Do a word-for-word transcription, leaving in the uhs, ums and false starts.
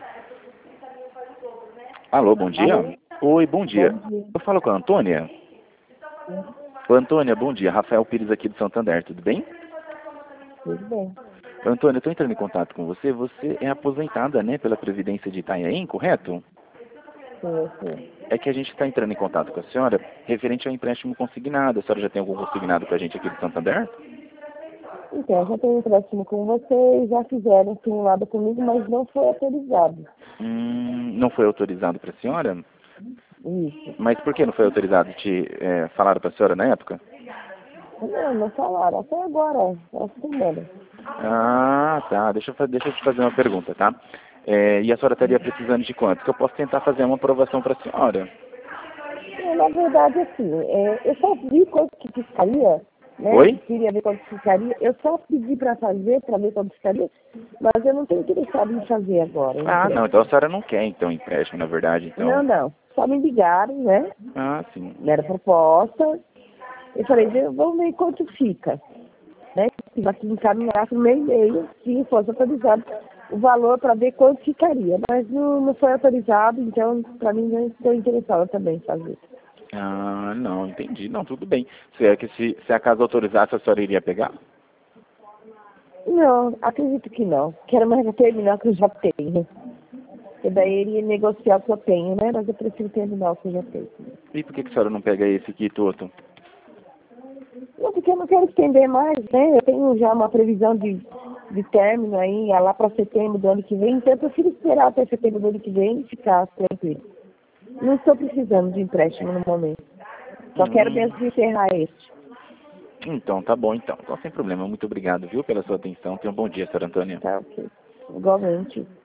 Alô, bom dia. Alô? Oi, bom dia. Bom dia. Eu falo com a Antônia. Ô, Antônia, bom dia. Rafael Pires aqui do Santander, tudo bem? Tudo bem. Antônia, eu estou entrando em contato com você. Você é aposentada, né, pela Previdência de Itanhaém, correto? Sim, sim. É que a gente está entrando em contato com a senhora referente ao empréstimo consignado. A senhora já tem algum consignado com a gente aqui do Santander? Então, eu já tenho um empréstimo com vocês, já fizeram simulado comigo, mas não foi autorizado. Hum, não foi autorizado para a senhora? Isso. Mas por que não foi autorizado? Te é, falaram para a senhora na época? Não, não falaram. Até agora, essa semana. Ah, tá. Deixa eu, fa- deixa eu te fazer uma pergunta, tá? É, e a senhora estaria precisando de quanto? Que eu posso tentar fazer uma aprovação para a senhora. É, na verdade, assim, é, eu só vi quanto que ficaria, né? Oi? Queria ver quanto ficaria. Eu só pedi para fazer, para ver quanto ficaria, mas eu não tenho interessado em fazer agora, o Ah, não. Então a empréstimo. senhora não quer, então, empréstimo, na verdade, Não, então. não. Só me ligaram, né? Ah, sim. Deram proposta. Eu falei, vamos ver quanto fica. Né? Se vai encaminhar para o meu e-mail, se fosse autorizado, o valor para ver quanto ficaria. Mas não, não foi autorizado, então para mim não estou interessada também em fazer. Ah, não, entendi. Não, tudo bem. Se é que se, se a casa autorizasse, a senhora iria pegar? Não, acredito que não. Quero mais terminar o que eu já tenho. E daí ele ia negociar o que eu tenho, né? Mas eu prefiro terminar o que eu já tenho. E por que, que a senhora não pega esse aqui, Toto? Não, porque eu não quero estender mais, né? Eu tenho já uma previsão de, de término aí, lá para setembro do ano que vem, então eu prefiro esperar até setembro do ano que vem e ficar tranquilo. Não estou precisando de empréstimo no momento. Só quero Hum, mesmo encerrar este. então, tá bom, então. Então, sem problema. Muito obrigado, viu, pela sua atenção. Tenha um bom dia, senhora Antônia. Tá ok. Igualmente.